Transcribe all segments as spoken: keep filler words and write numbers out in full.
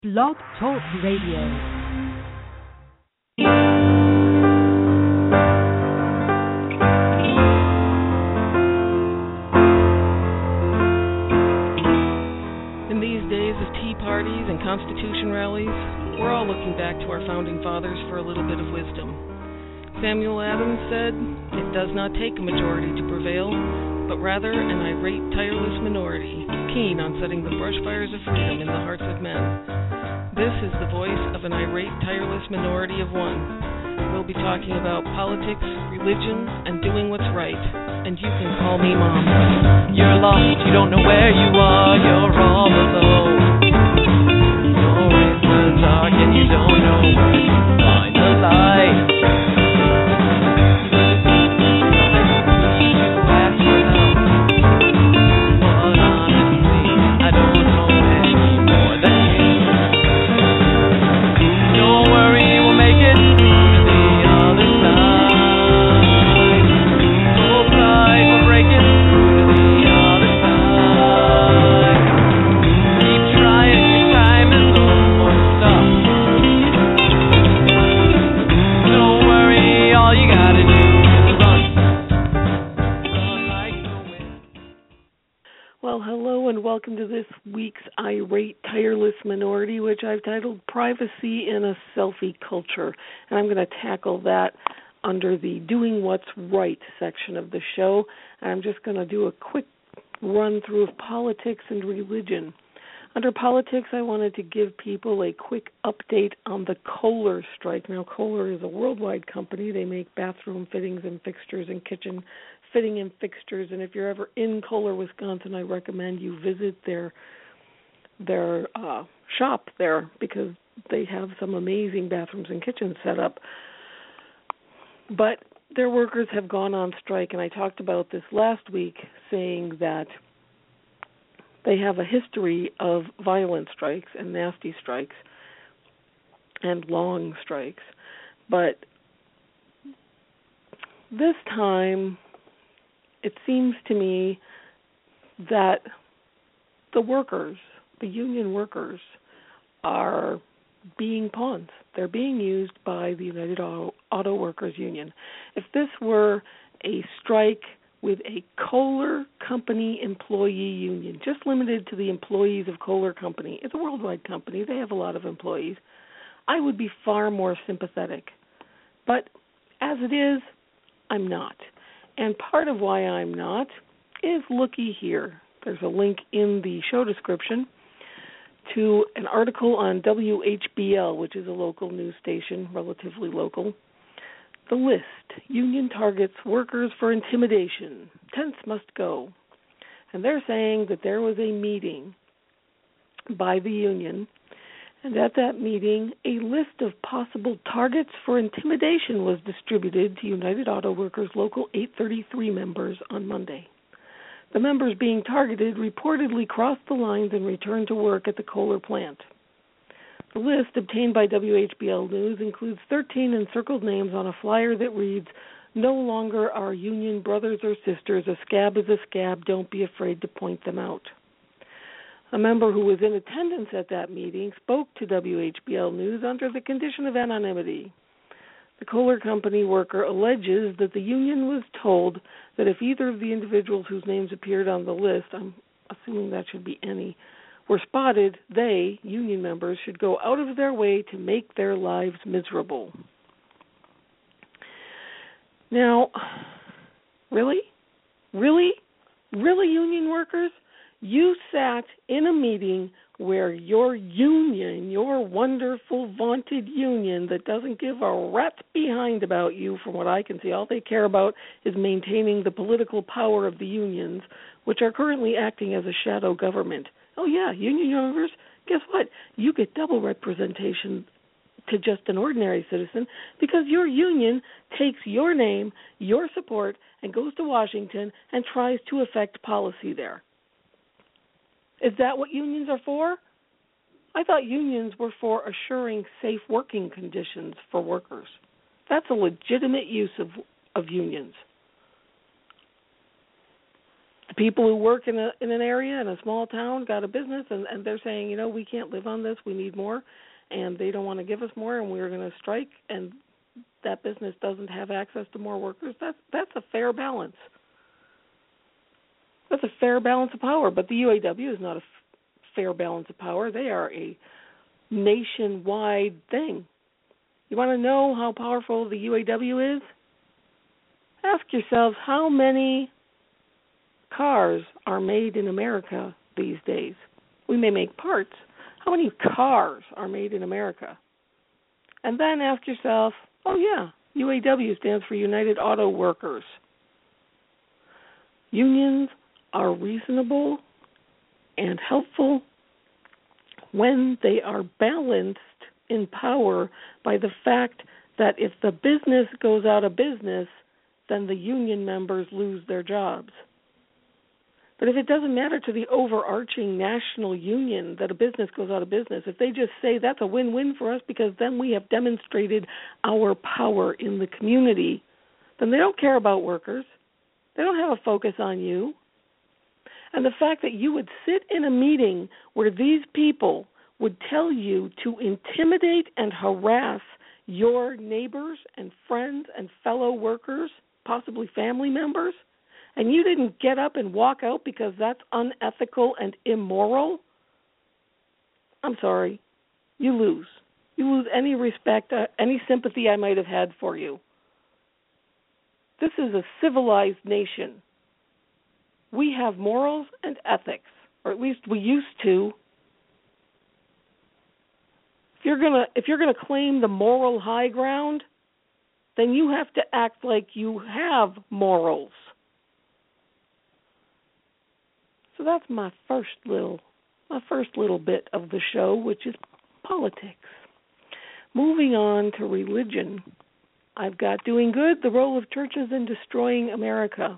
Blog Talk Radio. In these days of tea parties and Constitution rallies, we're all looking back to our founding fathers for a little bit of wisdom. Samuel Adams said, "It does not take a majority to prevail, but rather an irate, tireless minority, keen on setting the brush fires of freedom in the hearts of men." This is the voice of an irate, tireless minority of one. We'll be talking about politics, religion, and doing what's right. And you can call me Mom. You're lost, you don't know where you are, you're all alone. You're in the dark and you don't know where to find the light. Welcome to this week's Irate Tireless Minority, which I've titled Privacy in a Selfie Culture. And I'm going to tackle that under the Doing What's Right section of the show. And I'm just going to do a quick run through of politics and religion. Under politics, I wanted to give people a quick update on the Kohler strike. Now, Kohler is a worldwide company. They make bathroom fittings and fixtures and kitchen fitting and fixtures, and if you're ever in Kohler, Wisconsin, I recommend you visit their their uh, shop there because they have some amazing bathrooms and kitchens set up. But their workers have gone on strike, and I talked about this last week, saying that they have a history of violent strikes and nasty strikes and long strikes. But this time, it seems to me that the workers, the union workers, are being pawns. They're being used by the United Auto, Auto Workers Union. If this were a strike with a Kohler Company employee union, just limited to the employees of Kohler Company, it's a worldwide company, they have a lot of employees, I would be far more sympathetic. But as it is, I'm not. And part of why I'm not is looky here. There's a link in the show description to an article on W H B L, which is a local news station, relatively local. The list, union targets workers for intimidation. Tents must go. And they're saying that there was a meeting by the union, and at that meeting, a list of possible targets for intimidation was distributed to United Auto Workers Local eight thirty-three members on Monday. The members being targeted reportedly crossed the lines and returned to work at the Kohler plant. The list obtained by W H B L News includes thirteen encircled names on a flyer that reads, "No longer our union brothers or sisters. A scab is a scab. Don't be afraid to point them out." A member who was in attendance at that meeting spoke to W H B L News under the condition of anonymity. The Kohler Company worker alleges that the union was told that if either of the individuals whose names appeared on the list, I'm assuming that should be any, were spotted, they, union members, should go out of their way to make their lives miserable. Now, really? Really? Really, union workers? You sat in a meeting where your union, your wonderful, vaunted union that doesn't give a rat's behind about you, from what I can see, all they care about is maintaining the political power of the unions, which are currently acting as a shadow government. Oh, yeah, union members, guess what? You get double representation to just an ordinary citizen because your union takes your name, your support, and goes to Washington and tries to affect policy there. Is that what unions are for? I thought unions were for assuring safe working conditions for workers. That's a legitimate use of, of unions. the people who work in a in an area in a small town got a business, and, and they're saying, you know, we can't live on this, we need more, and they don't want to give us more, and we're going to strike, and that business doesn't have access to more workers. That's that's a fair balance. That's a fair balance of power, but the U A W is not a f- fair balance of power. They are a nationwide thing. You want to know how powerful the U A W is? Ask yourselves how many cars are made in America these days. We may make parts. How many cars are made in America? And then ask yourself, oh yeah, U A W stands for United Auto Workers. Unions are reasonable and helpful when they are balanced in power by the fact that if the business goes out of business, then the union members lose their jobs. But if it doesn't matter to the overarching national union that a business goes out of business, if they just say that's a win-win for us because then we have demonstrated our power in the community, then they don't care about workers. They don't have a focus on you. And the fact that you would sit in a meeting where these people would tell you to intimidate and harass your neighbors and friends and fellow workers, possibly family members, and you didn't get up and walk out because that's unethical and immoral, I'm sorry, you lose. You lose any respect, uh, any sympathy I might have had for you. This is a civilized nation. We have morals and ethics, or at least we used to. If you're gonna if you're gonna claim the moral high ground, then you have to act like you have morals. So that's my first little my first little bit of the show, which is politics. Moving on to religion, I've got Doing Good, the Role of Churches in Destroying America.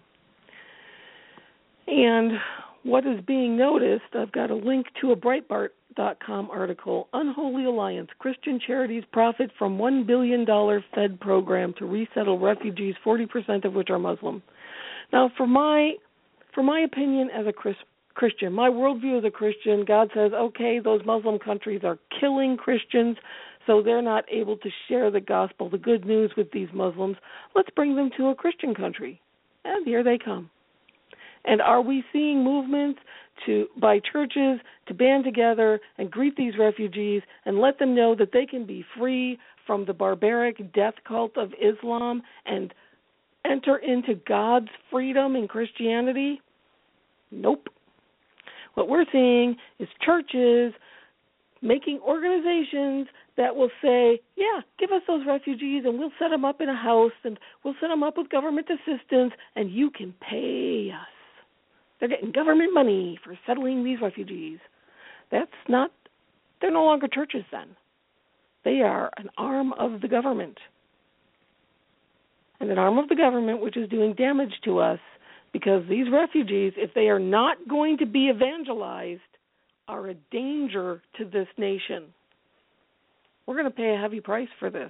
And what is being noticed, I've got a link to a Breitbart dot com article, Unholy Alliance, Christian Charities Profit from one billion dollars Fed Program to Resettle Refugees, forty percent of which are Muslim. Now, for my for my opinion as a Chris, Christian, my worldview as a Christian, God says, okay, those Muslim countries are killing Christians, so they're not able to share the gospel, the good news with these Muslims. Let's bring them to a Christian country. And here they come. And are we seeing movements to by churches to band together and greet these refugees and let them know that they can be free from the barbaric death cult of Islam and enter into God's freedom in Christianity? Nope. What we're seeing is churches making organizations that will say, yeah, give us those refugees and we'll set them up in a house and we'll set them up with government assistance and you can pay us. They're getting government money for settling these refugees. That's not, they're no longer churches then. They are an arm of the government. And an arm of the government which is doing damage to us because these refugees, if they are not going to be evangelized, are a danger to this nation. We're going to pay a heavy price for this.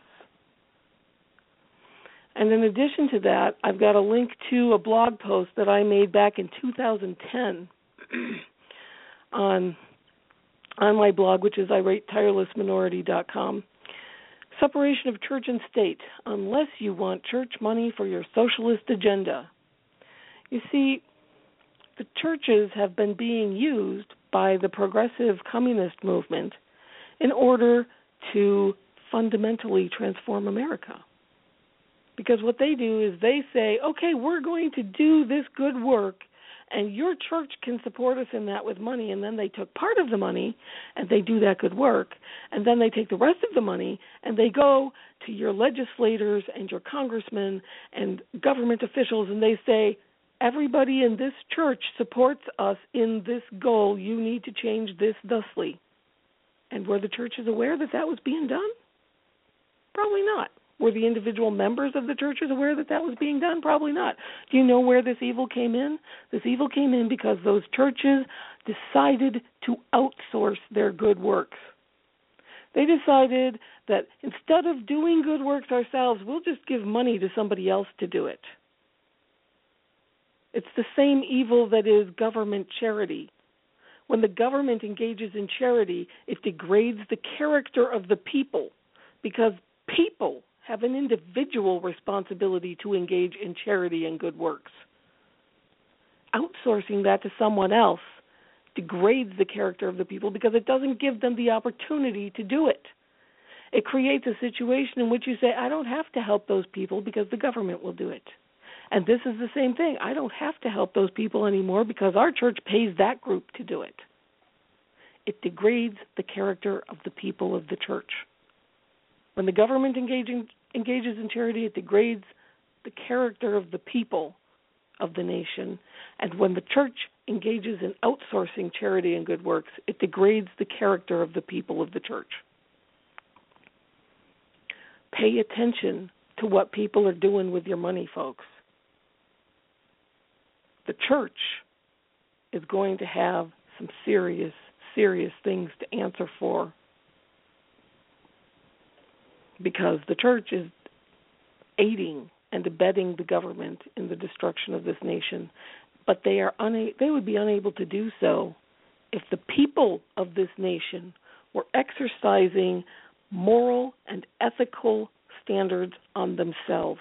And in addition to that, I've got a link to a blog post that I made back in two thousand ten on on my blog, which is I rate tireless minority dot com. Separation of church and state, unless you want church money for your socialist agenda. You see, the churches have been being used by the progressive communist movement in order to fundamentally transform America. Because what they do is they say, okay, we're going to do this good work, and your church can support us in that with money. And then they took part of the money, and they do that good work. And then they take the rest of the money, and they go to your legislators and your congressmen and government officials, and they say, everybody in this church supports us in this goal. You need to change this thusly. And were the churches aware that that was being done? Probably not. Were the individual members of the churches aware that that was being done? Probably not. Do you know where this evil came in? This evil came in because those churches decided to outsource their good works. They decided that instead of doing good works ourselves, we'll just give money to somebody else to do it. It's the same evil that is government charity. When the government engages in charity, it degrades the character of the people because people have an individual responsibility to engage in charity and good works. Outsourcing that to someone else degrades the character of the people because it doesn't give them the opportunity to do it. It creates a situation in which you say, I don't have to help those people because the government will do it. And this is the same thing. I don't have to help those people anymore because our church pays that group to do it. It degrades the character of the people of the church. When the government engaging, engages in charity, it degrades the character of the people of the nation. And when the church engages in outsourcing charity and good works, it degrades the character of the people of the church. Pay attention to what people are doing with your money, folks. The church is going to have some serious, serious things to answer for because the church is aiding and abetting the government in the destruction of this nation. But they are una- they would be unable to do so if the people of this nation were exercising moral and ethical standards on themselves.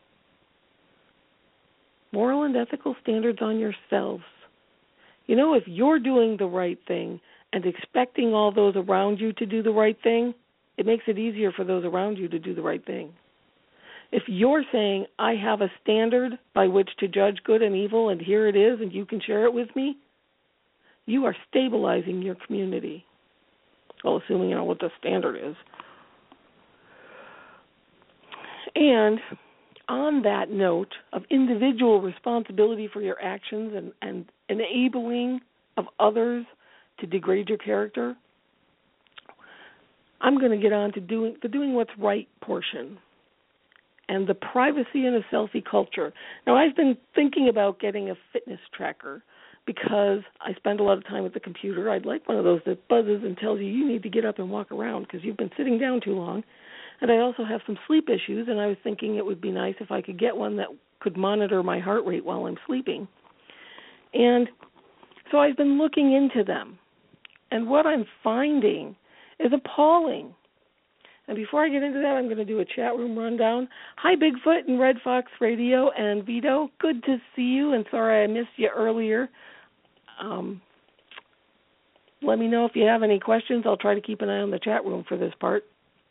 Moral and ethical standards on yourselves. You know, if you're doing the right thing and expecting all those around you to do the right thing, it makes it easier for those around you to do the right thing. If you're saying, I have a standard by which to judge good and evil, and here it is, and you can share it with me, you are stabilizing your community. Well, assuming you know what the standard is. And on that note of individual responsibility for your actions and, and enabling of others to degrade your character, I'm going to get on to doing the doing what's right portion and the privacy in a selfie culture. Now, I've been thinking about getting a fitness tracker because I spend a lot of time at the computer. I'd like one of those that buzzes and tells you you need to get up and walk around because you've been sitting down too long. And I also have some sleep issues, and I was thinking it would be nice if I could get one that could monitor my heart rate while I'm sleeping. And so I've been looking into them. And what I'm finding is appalling. And before I get into that, I'm going to do a chat room rundown. Hi, Bigfoot and Red Fox Radio and Vito. Good to see you, and sorry I missed you earlier. Um, let me know if you have any questions. I'll try to keep an eye on the chat room for this part.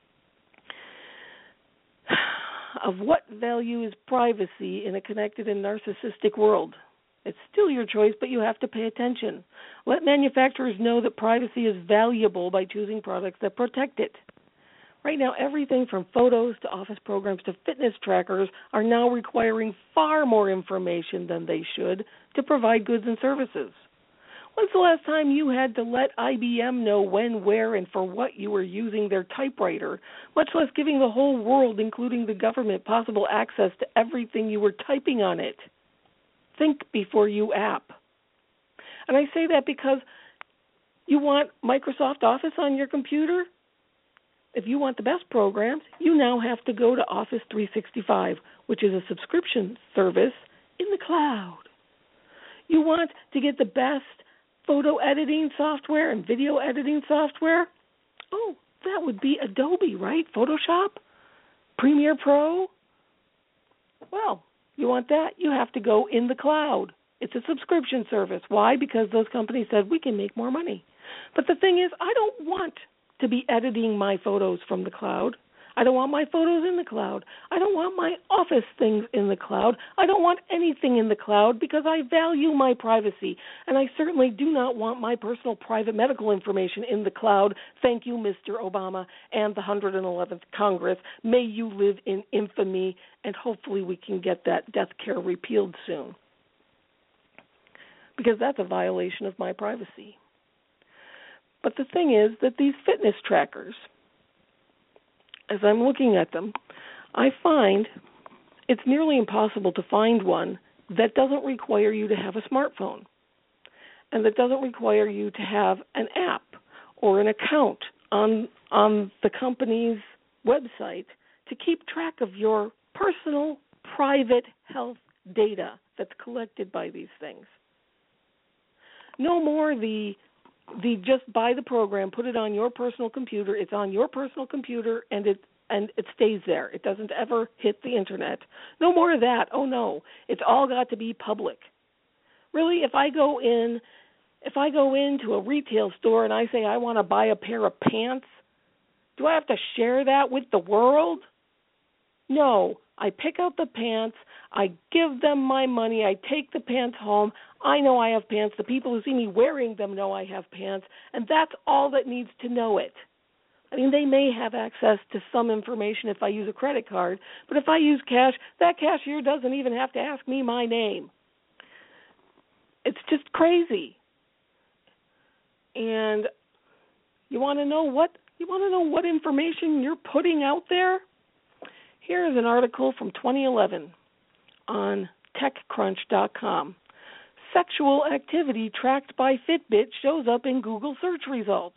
Of what value is privacy in a connected and narcissistic world? It's still your choice, but you have to pay attention. Let manufacturers know that privacy is valuable by choosing products that protect it. Right now, everything from photos to office programs to fitness trackers are now requiring far more information than they should to provide goods and services. When's the last time you had to let I B M know when, where, and for what you were using their typewriter, much less giving the whole world, including the government, possible access to everything you were typing on it? Think before you app. And I say that because you want Microsoft Office on your computer? If you want the best programs, you now have to go to Office three sixty-five, which is a subscription service in the cloud. You want to get the best photo editing software and video editing software? Oh, that would be Adobe, right? Photoshop? Premiere Pro? Well, you want that? You have to go in the cloud. It's a subscription service. Why? Because those companies said we can make more money. But the thing is, I don't want to be editing my photos from the cloud. I don't want my photos in the cloud. I don't want my office things in the cloud. I don't want anything in the cloud because I value my privacy. And I certainly do not want my personal private medical information in the cloud. Thank you, Mister Obama and the one hundred eleventh Congress. May you live in infamy, and hopefully we can get that death care repealed soon. Because that's a violation of my privacy. But the thing is that these fitness trackers, as I'm looking at them, I find it's nearly impossible to find one that doesn't require you to have a smartphone and that doesn't require you to have an app or an account on on the company's website to keep track of your personal, private health data that's collected by these things. No more the the just buy the program, put it on your personal computer. It's on your personal computer, and it and it stays there. It doesn't ever hit the internet. No more of that. Oh no, it's all got to be public. Really, if I go in, if I go into a retail store and I say I want to buy a pair of pants, do I have to share that with the world? No. I pick out the pants, I give them my money, I take the pants home, I know I have pants, the people who see me wearing them know I have pants, and that's all that needs to know it. I mean, they may have access to some information if I use a credit card, but if I use cash, that cashier doesn't even have to ask me my name. It's just crazy. And you want to know what you want to know what information you're putting out there? Here is an article from twenty eleven on tech crunch dot com. Sexual activity tracked by Fitbit shows up in Google search results.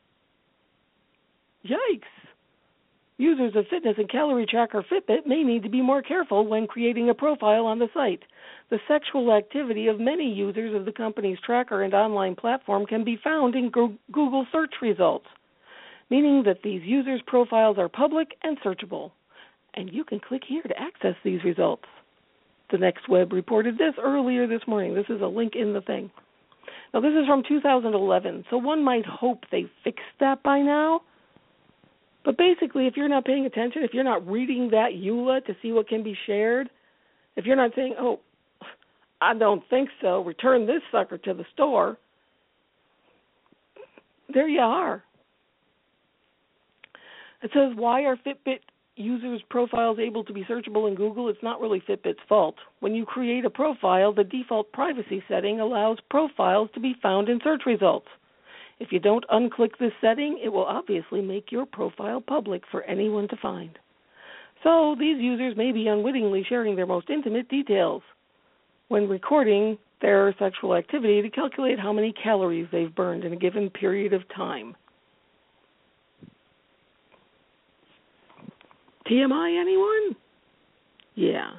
Yikes! Users of fitness and calorie tracker Fitbit may need to be more careful when creating a profile on the site. The sexual activity of many users of the company's tracker and online platform can be found in Google search results, meaning that these users' profiles are public and searchable. And you can click here to access these results. The Next Web reported this earlier this morning. This is a link in the thing. Now, this is from two thousand eleven, so one might hope they fixed that by now. But basically, if you're not paying attention, if you're not reading that E U L A to see what can be shared, if you're not saying, oh, I don't think so, return this sucker to the store, there you are. It says, why are Fitbit users' profiles able to be searchable in Google? It's not really Fitbit's fault. When you create a profile, the default privacy setting allows profiles to be found in search results. If you don't unclick this setting, it will obviously make your profile public for anyone to find. So these users may be unwittingly sharing their most intimate details when recording their sexual activity to calculate how many calories they've burned in a given period of time. T M I, anyone? Yeah.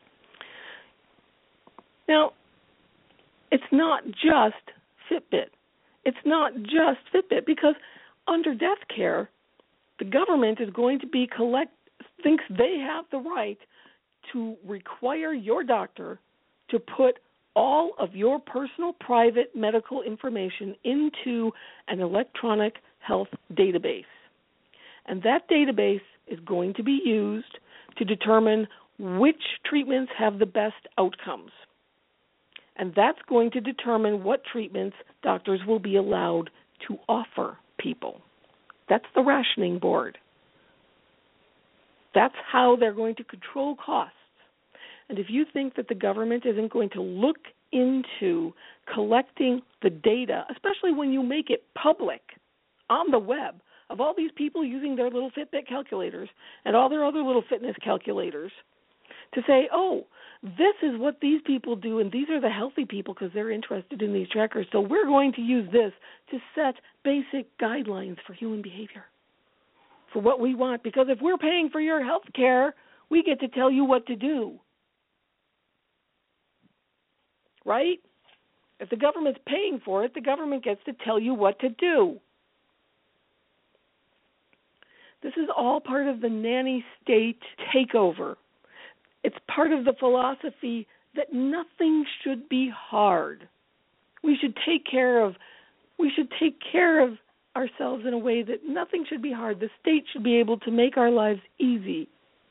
Now, it's not just Fitbit. It's not just Fitbit, because under death care, the government is going to be collect thinks they have the right to require your doctor to put all of your personal private medical information into an electronic health database. And that database is going to be used to determine which treatments have the best outcomes. And that's going to determine what treatments doctors will be allowed to offer people. That's the rationing board. That's how they're going to control costs. And if you think that the government isn't going to look into collecting the data, especially when you make it public on the web, of all these people using their little Fitbit calculators and all their other little fitness calculators, to say, oh, this is what these people do, and these are the healthy people because they're interested in these trackers, so we're going to use this to set basic guidelines for human behavior, for what we want, because if we're paying for your health care, we get to tell you what to do. Right? If the government's paying for it, the government gets to tell you what to do. This is all part of the nanny state takeover. It's part of the philosophy that nothing should be hard. We should take care of we should take care of ourselves in a way that nothing should be hard. The state should be able to make our lives easy.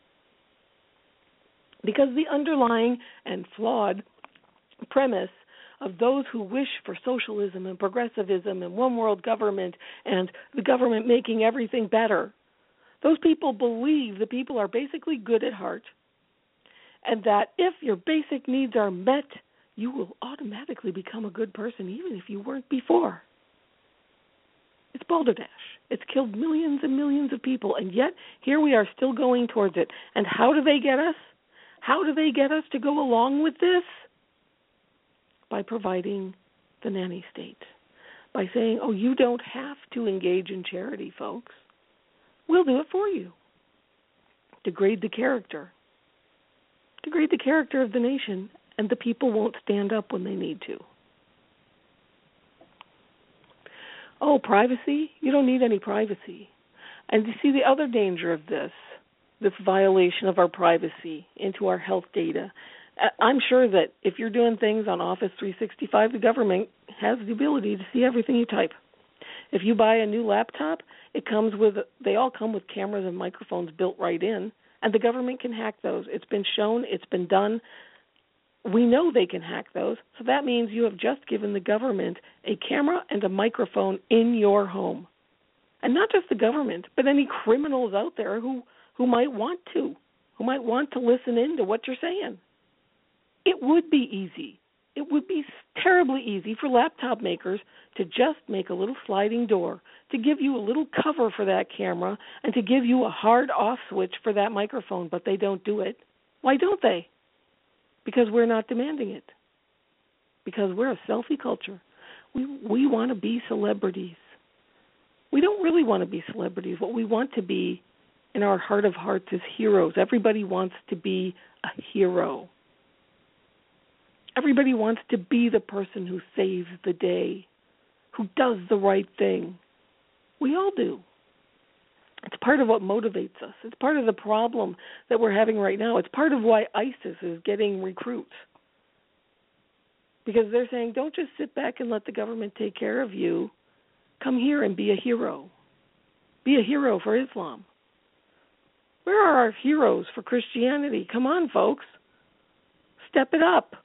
Because the underlying and flawed premise of those who wish for socialism and progressivism and one world government and the government making everything better, those people believe the people are basically good at heart, and that if your basic needs are met, you will automatically become a good person even if you weren't before. It's balderdash. It's killed millions and millions of people, and yet here we are still going towards it. And how do they get us? How do they get us to go along with this? By providing the nanny state. By saying, oh, you don't have to engage in charity, folks. We'll do it for you. Degrade the character. Degrade the character of the nation and the people won't stand up when they need to. Oh, privacy? You don't need any privacy. And you see the other danger of this, this violation of our privacy into our health data. I'm sure that if you're doing things on Office three sixty-five, the government has the ability to see everything you type. If you buy a new laptop, it comes with, they all come with cameras and microphones built right in, and the government can hack those. It's been shown, it's been done. We know they can hack those, so that means you have just given the government a camera and a microphone in your home. And not just the government, but any criminals out there who, who might want to, who might want to listen in to what you're saying. It would be easy. It would be terribly easy for laptop makers to just make a little sliding door, to give you a little cover for that camera, and to give you a hard off switch for that microphone, but they don't do it. Why don't they? Because we're not demanding it. Because we're a selfie culture. We we want to be celebrities. We don't really want to be celebrities. What we want to be in our heart of hearts is heroes. Everybody wants to be a hero. Everybody wants to be the person who saves the day, who does the right thing. We all do. It's part of what motivates us. It's part of the problem that we're having right now. It's part of why ISIS is getting recruits. Because they're saying, don't just sit back and let the government take care of you. Come here and be a hero. Be a hero for Islam. Where are our heroes for Christianity? Come on, folks. Step it up.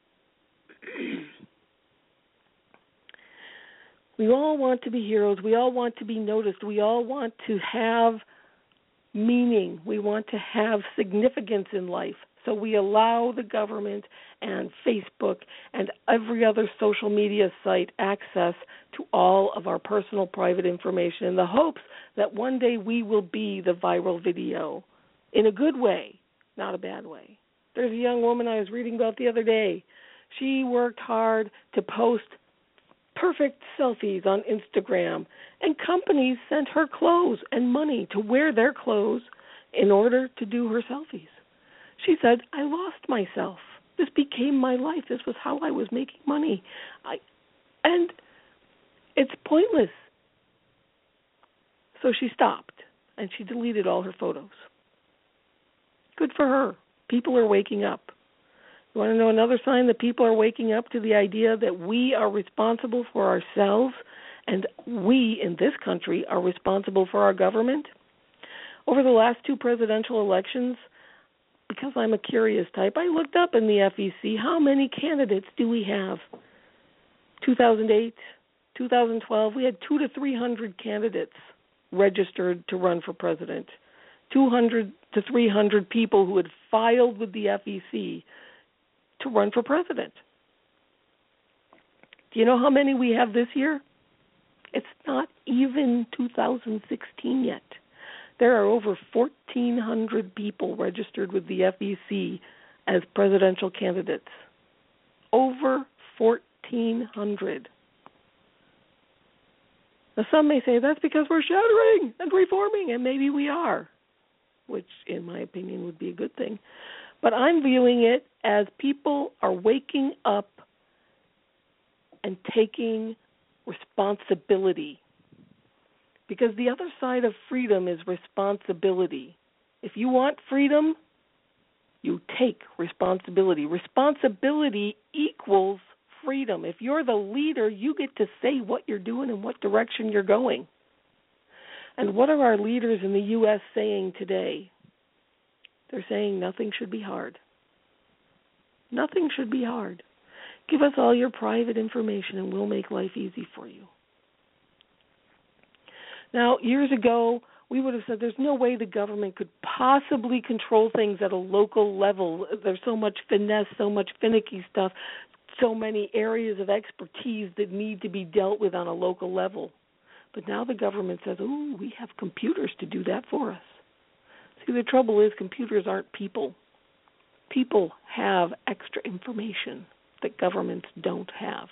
We all want to be heroes. We all want to be noticed. We all want to have meaning. We want to have significance in life. So we allow the government and Facebook and every other social media site access to all of our personal private information in the hopes that one day we will be the viral video in a good way, not a bad way. There's a young woman I was reading about the other day. She worked hard to post perfect selfies on Instagram, and companies sent her clothes and money to wear their clothes in order to do her selfies. She said, I lost myself. This became my life. This was how I was making money. I, and it's pointless. So she stopped, and she deleted all her photos. Good for her. People are waking up. You want to know another sign that people are waking up to the idea that we are responsible for ourselves and we in this country are responsible for our government? Over the last two presidential elections, because I'm a curious type, I looked up in the F E C, how many candidates do we have? two thousand eight, two thousand twelve, we had two to three hundred candidates registered to run for president. two hundred to three hundred people who had filed with the F E C to run for president. Do you know how many we have this year? It's not even two thousand sixteen yet. There are over fourteen hundred people registered with the F E C as presidential candidates. Over fourteen hundred. Now some may say that's because we're shattering and reforming, and maybe we are, which in my opinion would be a good thing. But I'm viewing it as people are waking up and taking responsibility. Because the other side of freedom is responsibility. If you want freedom, you take responsibility. Responsibility equals freedom. If you're the leader, you get to say what you're doing and what direction you're going. And what are our leaders in the U S saying today? They're saying nothing should be hard. Nothing should be hard. Give us all your private information and we'll make life easy for you. Now, years ago, we would have said there's no way the government could possibly control things at a local level. There's so much finesse, so much finicky stuff, so many areas of expertise that need to be dealt with on a local level. But now the government says, ooh, we have computers to do that for us. See, the trouble is computers aren't people. People have extra information that governments don't have.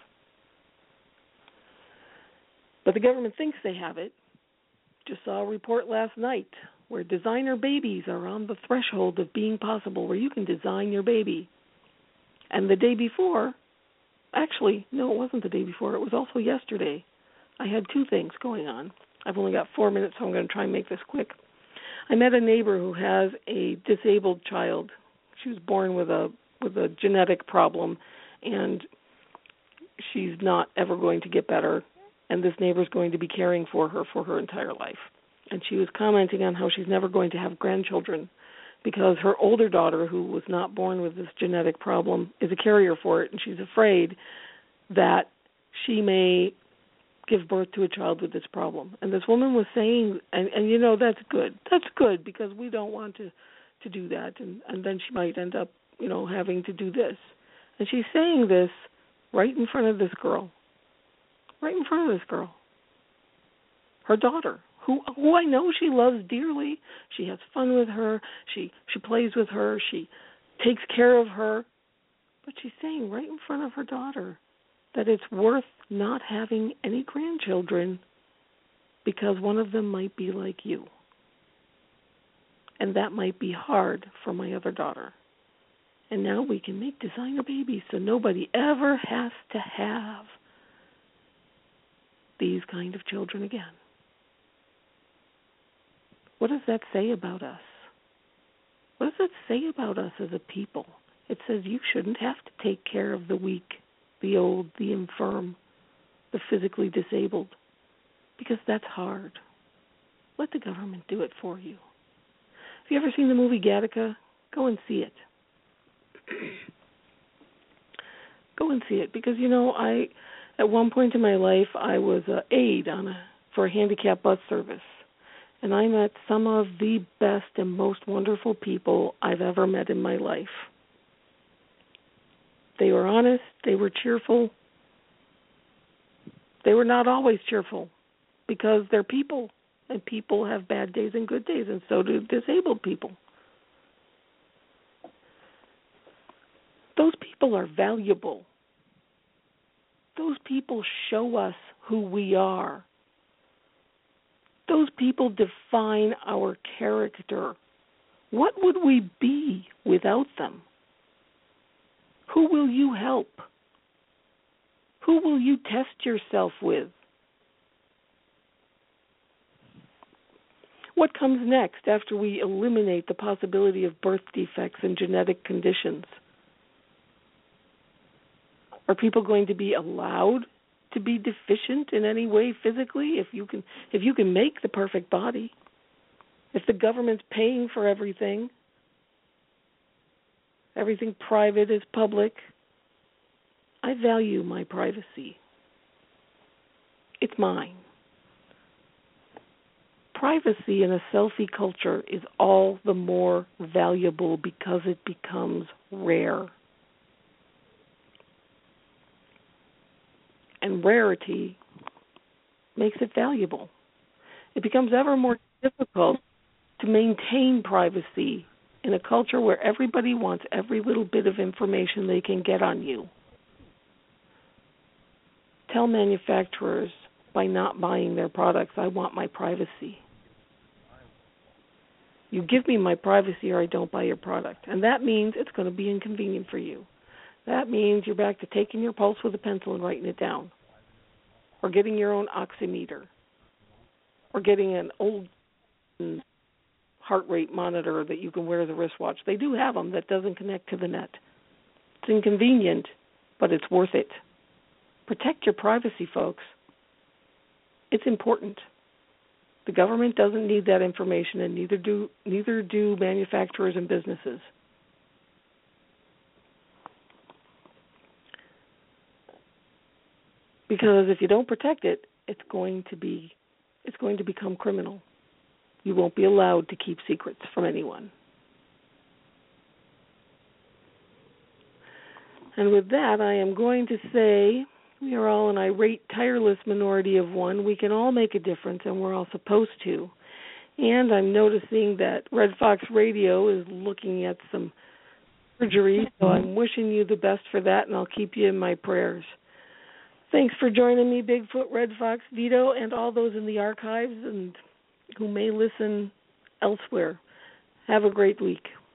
But the government thinks they have it. Just saw a report last night where designer babies are on the threshold of being possible, where you can design your baby. And the day before, actually, no, it wasn't the day before. It was also yesterday. I had two things going on. I've only got four minutes, so I'm going to try and make this quick. I met a neighbor who has a disabled child. She was born with a with a genetic problem, and she's not ever going to get better, and this neighbor's going to be caring for her for her entire life. And she was commenting on how she's never going to have grandchildren because her older daughter, who was not born with this genetic problem, is a carrier for it, and she's afraid that she may give birth to a child with this problem. And this woman was saying, and, and you know, that's good. That's good because we don't want to, to do that, and, and then she might end up, you know, having to do this. And she's saying this right in front of this girl, right in front of this girl, her daughter, who who I know she loves dearly. She has fun with her. She she plays with her. She takes care of her. But she's saying right in front of her daughter that it's worth not having any grandchildren because one of them might be like you. And that might be hard for my other daughter. And now we can make designer babies so nobody ever has to have these kind of children again. What does that say about us? What does that say about us as a people? It says you shouldn't have to take care of the weak, the old, the infirm, the physically disabled, because that's hard. Let the government do it for you. Have you ever seen the movie Gattaca? Go and see it. Go and see it because, you know, I at one point in my life I was an aide on a, for a handicapped bus service, and I met some of the best and most wonderful people I've ever met in my life. They were honest, they were cheerful. They were not always cheerful because they're people, and people have bad days and good days, and so do disabled people. Those people are valuable. Those people show us who we are. Those people define our character. What would we be without them? Who will you help? Who will you test yourself with? What comes next after we eliminate the possibility of birth defects and genetic conditions? Are people going to be allowed to be deficient in any way physically if you can if you can make the perfect body? If the government's paying for everything, everything private is public, I value my privacy. It's mine. Privacy in a selfie culture is all the more valuable because it becomes rare. And rarity makes it valuable. It becomes ever more difficult to maintain privacy in a culture where everybody wants every little bit of information they can get on you. Tell manufacturers by not buying their products, I want my privacy. You give me my privacy or I don't buy your product. And that means it's going to be inconvenient for you. That means you're back to taking your pulse with a pencil and writing it down, or getting your own oximeter, or getting an old heart rate monitor that you can wear as a wristwatch. They do have them that doesn't connect to the net. It's inconvenient, but it's worth it. Protect your privacy, folks. It's important. The government doesn't need that information, and neither do neither do manufacturers and businesses. Because if you don't protect it, it's going to be it's going to become criminal. You won't be allowed to keep secrets from anyone. And with that, I am going to say we are all an irate, tireless minority of one. We can all make a difference, and we're all supposed to. And I'm noticing that Red Fox Radio is looking at some surgery, so I'm wishing you the best for that, and I'll keep you in my prayers. Thanks for joining me, Bigfoot, Red Fox, Vito, and all those in the archives and who may listen elsewhere. Have a great week.